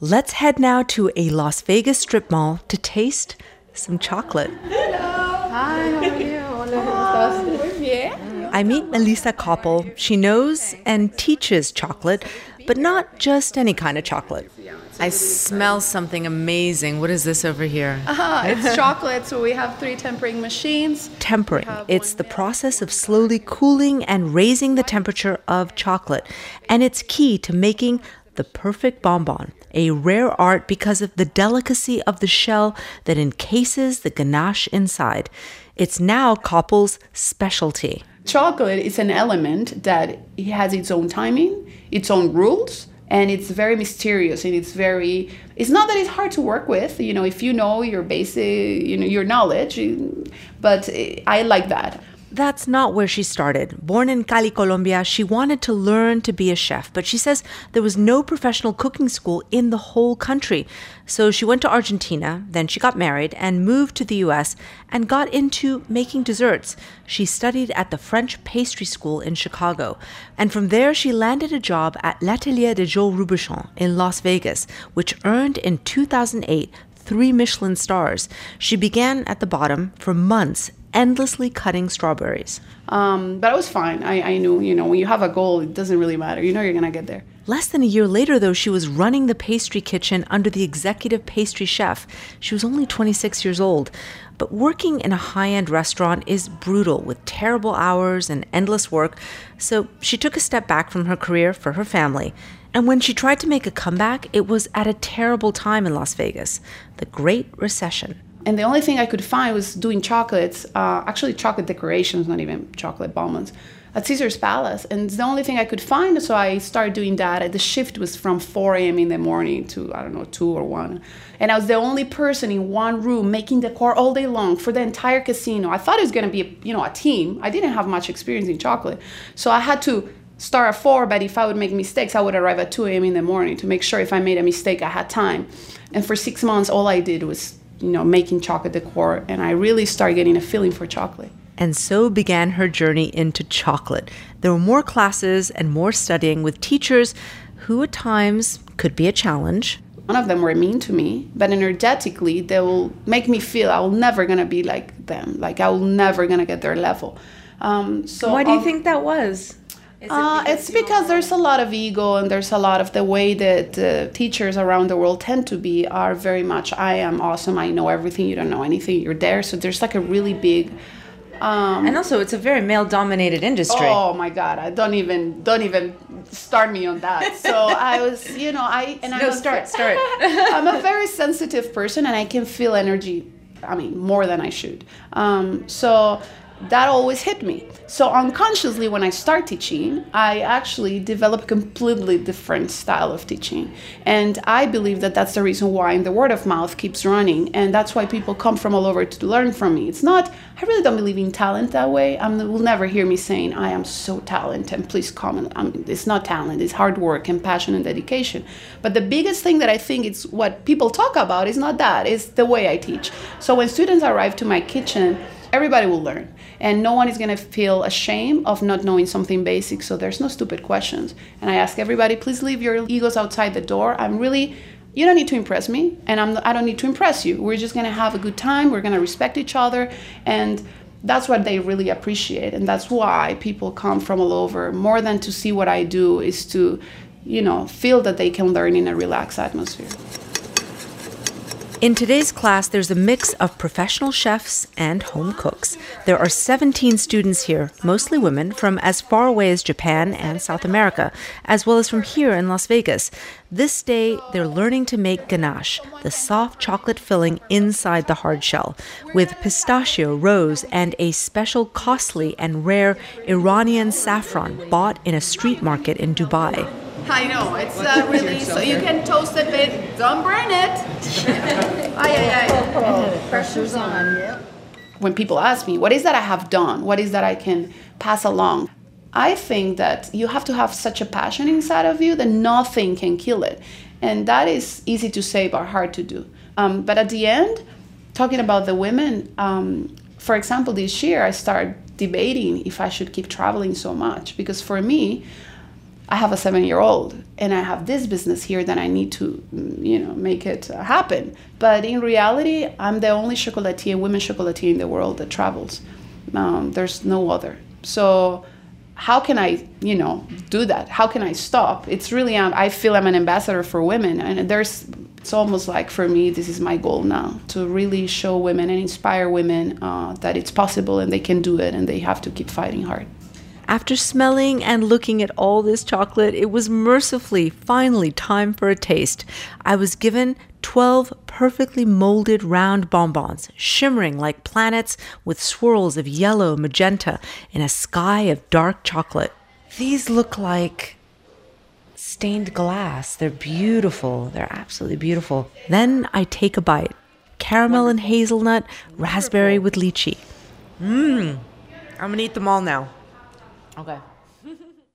Let's head now to a Las Vegas strip mall to taste some chocolate. Hi, how are you? Hola, ¿cómo estás? Muy bien. I meet Melissa Koppel. She knows and teaches chocolate, but not just any kind of chocolate. I smell something amazing. What is this over here? It's chocolate, so we have 3 tempering machines. Tempering. It's the process of slowly cooling and raising the temperature of chocolate. And it's key to making the perfect bonbon, a rare art because of the delicacy of the shell that encases the ganache inside. It's now Koppel's specialty. Chocolate is an element that it has its own timing, its own rules, and it's very mysterious, and it's not that it's hard to work with, if you know your basic, your knowledge, but I like that. That's not where she started. Born in Cali, Colombia, she wanted to learn to be a chef, but she says there was no professional cooking school in the whole country. So she went to Argentina, then she got married and moved to the US and got into making desserts. She studied at the French pastry school in Chicago. And from there, she landed a job at L'Atelier de Joe Robuchon in Las Vegas, which earned in 2008 3 Michelin stars. She began at the bottom for months, endlessly cutting strawberries. But I was fine. I knew, when you have a goal, it doesn't really matter. You know you're going to get there. Less than a year later, though, she was running the pastry kitchen under the executive pastry chef. She was only 26 years old. But working in a high-end restaurant is brutal with terrible hours and endless work. So she took a step back from her career for her family. And when she tried to make a comeback, it was at a terrible time in Las Vegas, the Great Recession. And the only thing I could find was doing chocolates, actually chocolate decorations, not even chocolate bonbons, at Caesar's Palace. And it's the only thing I could find, so I started doing that. The shift was from 4 a.m. in the morning to, 2 or 1. And I was the only person in one room making decor all day long for the entire casino. I thought it was going to be, a team. I didn't have much experience in chocolate. So I had to start at 4, but if I would make mistakes, I would arrive at 2 a.m. in the morning to make sure if I made a mistake, I had time. And for 6 months, all I did was making chocolate decor, and I really started getting a feeling for chocolate. And so began her journey into chocolate. There were more classes and more studying with teachers who at times could be a challenge. None of them were mean to me, but energetically, they will make me feel I will never gonna be like them. Like I will never gonna get their level. So why do you think that was? It's because there's a lot of ego, and there's a lot of the way that teachers around the world tend to be are very much, I am awesome, I know everything, you don't know anything, you're there. So there's like a really big... and also it's a very male-dominated industry. Oh my God, don't even start me on that. So I was, Start. I'm a very sensitive person, and I can feel energy, more than I should. So that always hit me. So unconsciously, when I start teaching, I actually develop a completely different style of teaching. And I believe that that's the reason why the word of mouth keeps running. And that's why people come from all over to learn from me. It's not, I really don't believe in talent that way. You will never hear me saying, I am so talented, and please come. It's not talent, it's hard work and passion and dedication. But the biggest thing that I think it's what people talk about is not that, it's the way I teach. So when students arrive to my kitchen, everybody will learn. And no one is going to feel ashamed of not knowing something basic. So there's no stupid questions. And I ask everybody, please leave your egos outside the door. You don't need to impress me, and I don't need to impress you. We're just going to have a good time. We're going to respect each other. And that's what they really appreciate. And that's why people come from all over. More than to see what I do is to, feel that they can learn in a relaxed atmosphere. In today's class, there's a mix of professional chefs and home cooks. There are 17 students here, mostly women, from as far away as Japan and South America, as well as from here in Las Vegas. This day, they're learning to make ganache, the soft chocolate filling inside the hard shell, with pistachio, rose, and a special costly and rare Iranian saffron bought in a street market in Dubai. I know, it's really, so you can toast a bit, don't burn it. Pressure's on. When people ask me, what is that I have done? What is that I can pass along? I think that you have to have such a passion inside of you that nothing can kill it. And that is easy to say, but hard to do. But at the end, talking about the women, for example, this year I started debating if I should keep traveling so much. Because for me, I have a 7-year-old and I have this business here that I need to, make it happen. But in reality, I'm the only chocolatier, women chocolatier in the world that travels. There's no other. So how can I, do that? How can I stop? It's really, I feel I'm an ambassador for women. And it's almost like, for me, this is my goal now, to really show women and inspire women that it's possible and they can do it and they have to keep fighting hard. After smelling and looking at all this chocolate, it was mercifully, finally, time for a taste. I was given 12 perfectly molded round bonbons, shimmering like planets with swirls of yellow, magenta, in a sky of dark chocolate. These look like stained glass. They're beautiful. They're absolutely beautiful. Then I take a bite. Caramel and hazelnut, raspberry with lychee. I'm gonna eat them all now. Okay.